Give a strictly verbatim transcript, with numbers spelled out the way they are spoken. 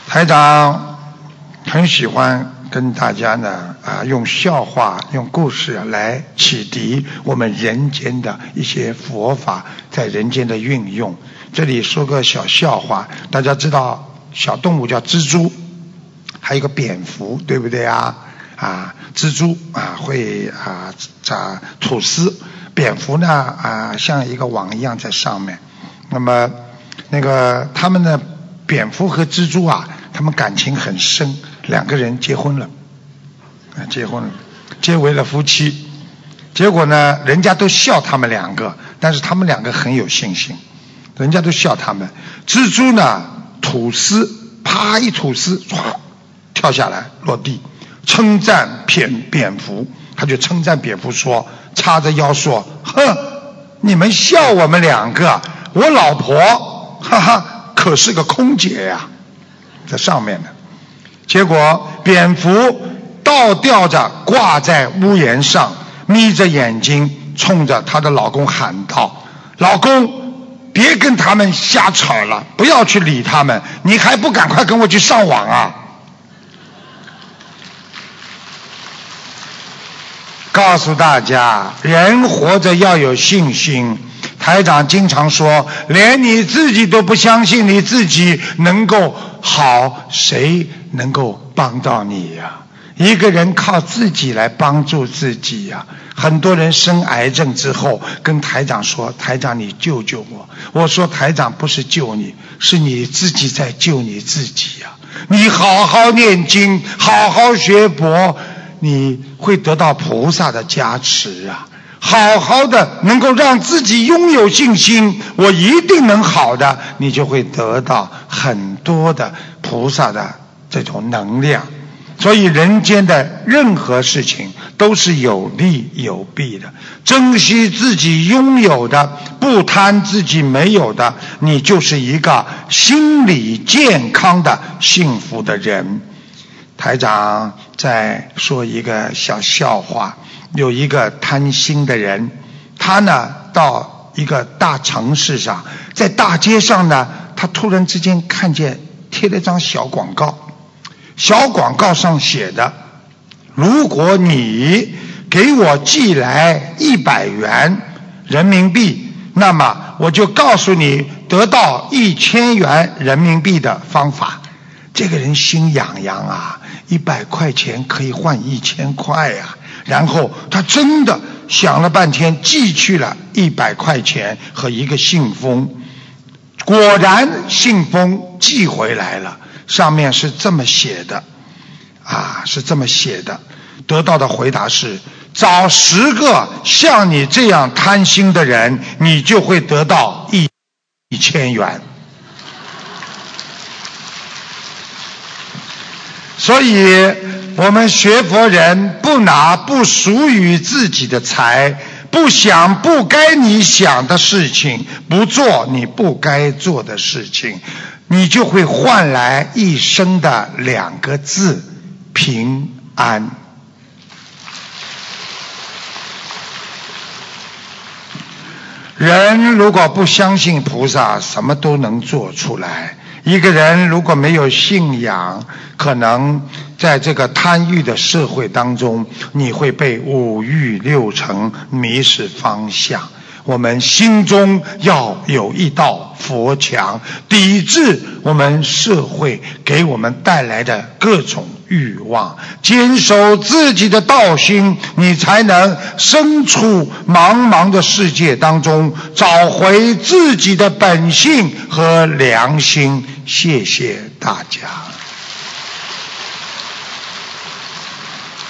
台长很喜欢跟大家呢啊用笑话、用故事来启迪我们人间的一些佛法在人间的运用。这里说个小笑话，大家知道小动物叫蜘蛛，还有一个蝙蝠，对不对啊？啊，蜘蛛啊会啊长吐丝，蝙蝠呢啊像一个网一样在上面。那么那个他们的蝙蝠和蜘蛛啊，他们感情很深，两个人结婚了，啊结婚了，结为了夫妻。结果呢，人家都笑他们两个，但是他们两个很有信心，人家都笑他们。蜘蛛呢吐丝，啪一吐丝，唰跳下来落地，称赞蝙蝙蝠，他就称赞蝙蝠说，叉着腰说，哼，你们笑我们两个，我老婆哈哈可是个空姐呀，在上面呢。结果蝙蝠倒吊着挂在屋檐上，眯着眼睛冲着她的老公喊道，老公别跟他们瞎吵了，不要去理他们，你还不赶快跟我去上网啊。告诉大家，人活着要有信心。台长经常说，连你自己都不相信你自己能够好，谁能够帮到你呀？一个人靠自己来帮助自己呀。很多人生癌症之后跟台长说，台长你救救我。我说台长不是救你，是你自己在救你自己呀。你好好念经，好好学佛，你会得到菩萨的加持啊。好好的能够让自己拥有信心，我一定能好的，你就会得到很多的菩萨的这种能量。所以人间的任何事情都是有利有弊的，珍惜自己拥有的，不贪自己没有的，你就是一个心理健康的幸福的人。台长再说一个小笑话，有一个贪心的人，他呢到一个大城市上，在大街上呢，他突然之间看见贴了一张小广告，小广告上写的，如果你给我寄来一百元人民币，那么我就告诉你得到一千元人民币的方法。这个人心痒痒啊，一百块钱可以换一千块呀、啊。然后他真的想了半天，寄去了一百块钱和一个信封。果然信封寄回来了，上面是这么写的啊，是这么写的，得到的回答是，找十个像你这样贪心的人，你就会得到一一千元。所以我们学佛人不拿不属于自己的财，不想不该你想的事情，不做你不该做的事情，你就会换来一生的两个字，平安。人如果不相信菩萨，什么都能做出来。一个人如果没有信仰，可能在这个贪欲的社会当中，你会被五欲六尘迷失方向。我们心中要有一道佛墙，抵制我们社会给我们带来的各种欲望，坚守自己的道心，你才能身处茫茫的世界当中，找回自己的本性和良心。谢谢大家。